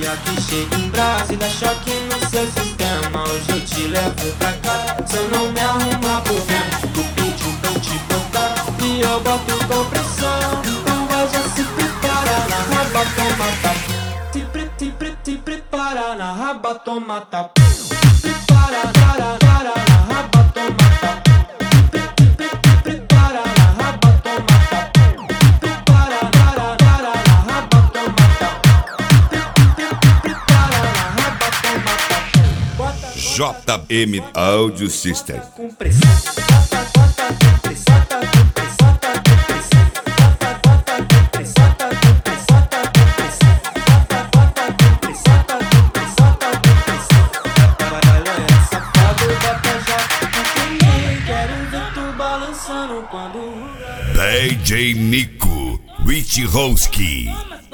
Sintonia que chega em brasa e dá choque no seu sistema. Hoje eu te levo pra cá. Se eu não me arrumar por dentro, tu pediu pra eu te botar e eu boto com pressão. Então vai já se prepara na raba, toma tapa. Te prepara na raba, toma tapa. Prepara na raba, toma tapa. Prepara na raba, toma tapa. Prepara na raba, toma tapa. Prepara na raba, toma tapa. JM Audio System. Com pressão. DJ Nico Wichowski.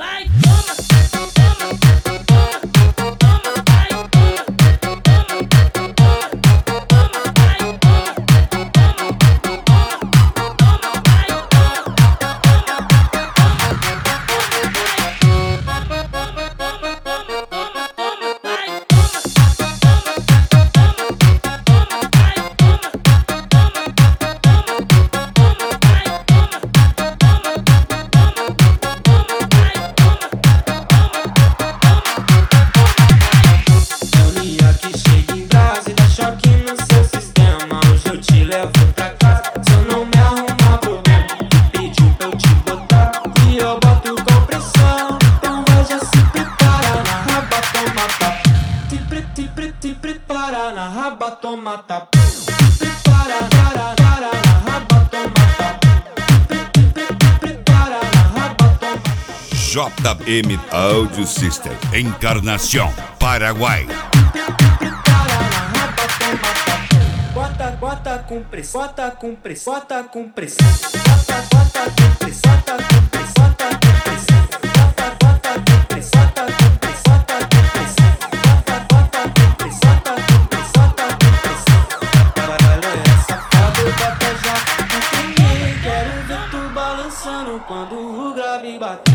Te prepara na raba, toma tapa. Prepara na raba, toma tapa. Prepara na raba, toma. JM Audio System. Encarnação, Paraguai. Prepara na raba, toma tapa. Bota com pressão, bota com pressão, bota com pressão. Bota com pressão, bota com pressão, bota com pressão. Bota com pressão, bota com pressão, bota com pressão. Quando o grave bate.